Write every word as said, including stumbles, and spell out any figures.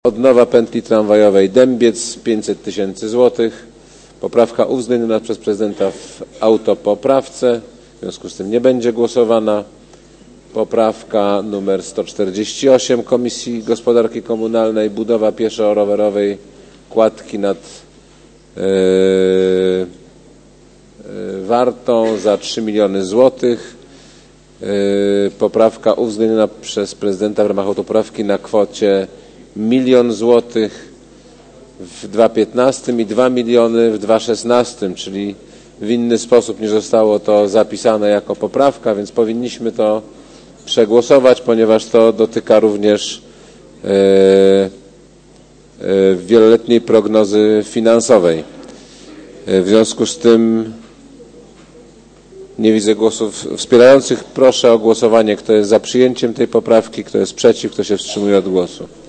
Odnowa pętli tramwajowej Dębiec pięćset tysięcy złotych. Poprawka uwzględniona przez prezydenta w autopoprawce. W związku z tym nie będzie głosowana. Poprawka numer sto czterdzieści osiem Komisji Gospodarki Komunalnej. Budowa pieszo-rowerowej kładki nad yy, yy, Wartą za trzy miliony złotych. Yy, poprawka uwzględniona przez prezydenta w ramach autopoprawki na kwocie milion złotych w dwa tysiące piętnastym i dwa miliony w dwa tysiące szesnastym, czyli w inny sposób niż zostało to zapisane jako poprawka, więc powinniśmy to przegłosować, ponieważ to dotyka również yy, yy, wieloletniej prognozy finansowej. Yy, w związku z tym nie widzę głosów wspierających. Proszę o głosowanie, kto jest za przyjęciem tej poprawki, kto jest przeciw, kto się wstrzymuje od głosu.